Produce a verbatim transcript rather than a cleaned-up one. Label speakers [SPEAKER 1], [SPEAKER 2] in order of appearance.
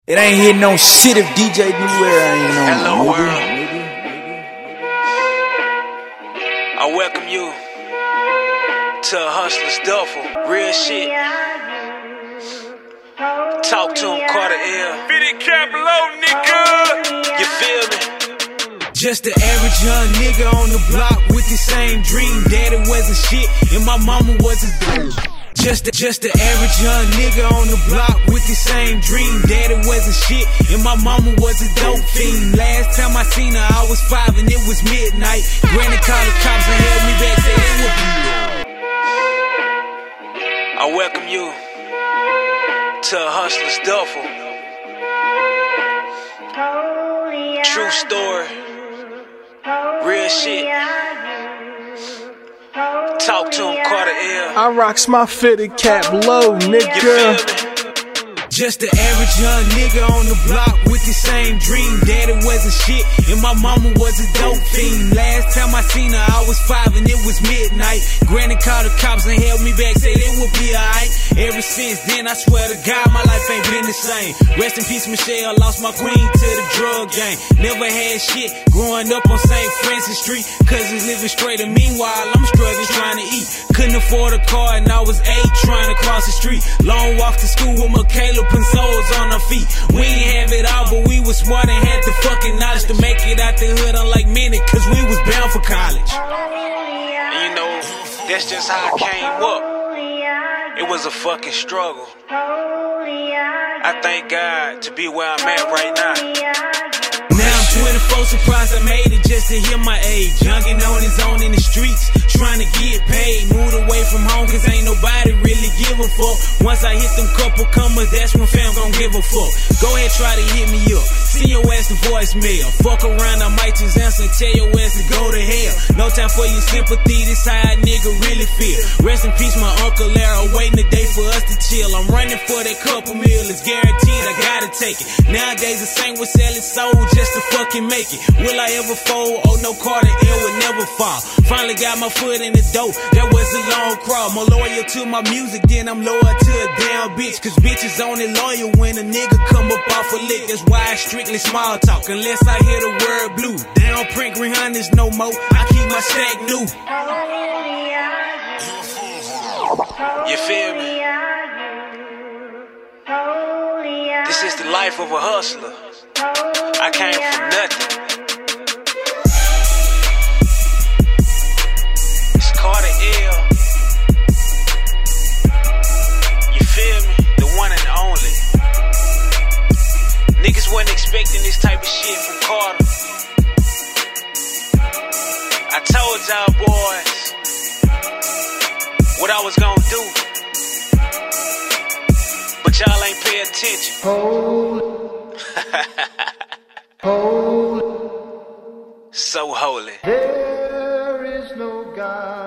[SPEAKER 1] It ain't hitting no shit if D J Beware ain't on.
[SPEAKER 2] Hello
[SPEAKER 1] movie.
[SPEAKER 2] world. I welcome you to a Hustler's Duffel. Real shit. Talk to him, Carter L.
[SPEAKER 3] Fitty cap low, nigga.
[SPEAKER 2] You feel me?
[SPEAKER 4] Just the average young nigga on the block with the same dream. Daddy wasn't shit and my mama was a bitch. Just the, just the average young nigga on the block with the same dream. Daddy wasn't shit and my mama was a dope fiend. Last time I seen her I was five and it was midnight. Granny called the cops and held me back, said it would be.
[SPEAKER 2] I welcome you to a Hustler's Duffel. True story. Real shit. Talk to him, Carter L.
[SPEAKER 5] I rocks my fitted cap low,
[SPEAKER 2] You feel
[SPEAKER 5] nigga.
[SPEAKER 2] me?
[SPEAKER 4] Just the average young nigga on the block with the same dream. Daddy wasn't shit and my mama was a dope fiend. Last time I seen her I was five and it was midnight. Granny called the cops and held me back, said it would be alright. Ever since then I swear to God my life ain't been the same. Rest in peace Michelle, lost my queen to the drug game. Never had shit growing up on Saint Francis Street. Cousins living straight and meanwhile I'm struggling trying to eat. Couldn't afford a car and I was eight trying to cross the street. Long walk to school with Michaela and soles on our feet. We ain't have it all, but we was smart and had the fucking knowledge to make it out the hood, unlike many, cause we was bound for college.
[SPEAKER 2] And you know, that's just how I came up. It was a fucking struggle. I thank God to be where I'm at right now.
[SPEAKER 4] Now I'm twenty-four, surprised I made it just to hear my age. Youngin' on his own in the streets, trying to get paid. Moved away from home cause ain't nobody really give a fuck. Once I hit them couple commas, that's when fam gon' give a fuck. Go ahead, try to hit me up, send your ass the voicemail. Fuck around, I might just answer and tell your ass to go to hell. No time for your sympathy, this how a nigga really feel. Rest in peace my Uncle Larry, waiting a day for us to chill. I'm running for that couple mil, it's guaranteed I gotta take it. Nowadays the same with selling soul just to fucking make it. Will I ever fold? Oh no, Carter L would never fall. Finally got my foot in the door, that was a long crawl. More loyal to my music than I'm loyal to a damn bitch. Cause bitches only loyal when a nigga come up off a lick. That's why I strictly small talk unless I hear the word blue. They don't print green hundreds no more, I keep my stack new.
[SPEAKER 2] You feel me? This is the life of a hustler. I came from nothing. It's Carter L. You feel me? The one and only. Niggas wasn't expecting this type of shit from Carter. I told y'all boys what I was gonna do, but y'all ain't pay attention.
[SPEAKER 5] Hold, hold.
[SPEAKER 2] So holy.
[SPEAKER 5] There is no God.